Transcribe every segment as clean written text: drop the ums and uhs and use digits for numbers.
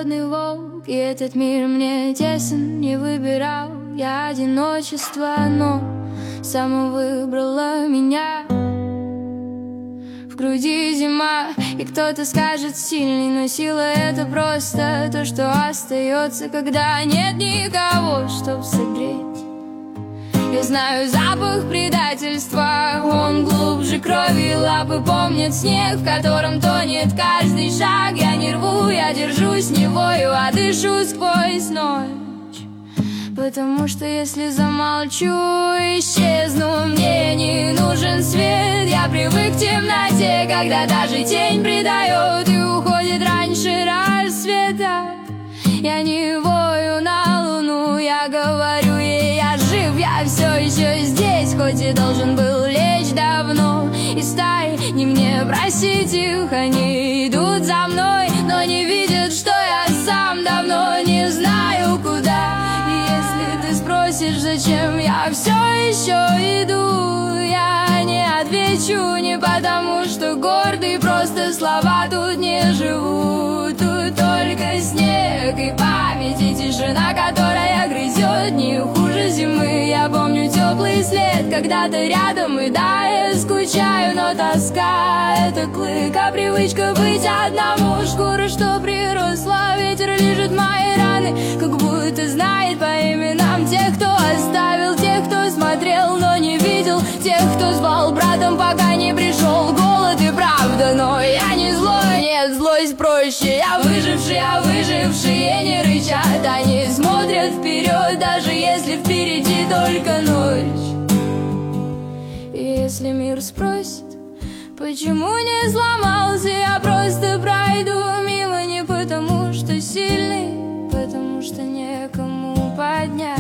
голодный волк, и этот мир мне тесен, не выбирал я одиночество, оно само выбрало меня. В груди зима, и кто-то скажет сильный, но сила — это просто то, что остается, когда нет никого, чтоб согреть. Я знаю запах предательства, он глубже крови, лапы помнят снег, в котором тонет каждый шаг. Я не рву, я держусь невою, а дышу сквозь ночь. Потому что если замолчу, исчезну, мне не нужен свет. Я привык к темноте, когда даже тень предает и уходит раньше рассвета. Я не вою на луну, я говорю ей, я жив, я все еще здесь, хоть и должен был лечь давно. И стаи не мне просить их, они идут за мной, но не видят, что я сам давно не знаю куда. Спросишь, зачем я все еще иду, я не отвечу, не потому что гордый, просто слова тут не живут. Тут только снег и память, и тишина, которая грызет не хуже зимы. Я помню теплый след когда-то рядом, и да, я скучаю, но тоска — это клык, а привычка быть одному. Шкура, что приросла, ветер лижет мои раны, как будто знает по именам тех, кто оставил, тех, кто смотрел, но не видел, тех, кто звал братом, пока не пришел голод и правда. Но я не злой, нет, злость проще. Я выживший, а выжившие не рычат, они смотрят вперед, даже если впереди только ночь. И если мир спросит, почему не сломался, я просто пройду мимо, не потому что сильный, потому что некому поднять.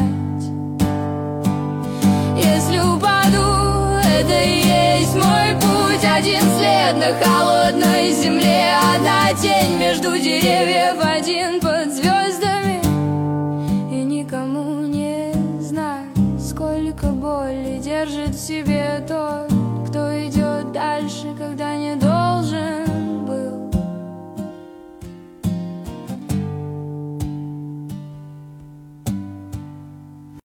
Если упаду, это и есть мой путь. Один след на холодной земле, одна тень между деревьев, один под звездами. И никому не знать, сколько боли держит в себе тот, кто идет дальше, когда не до.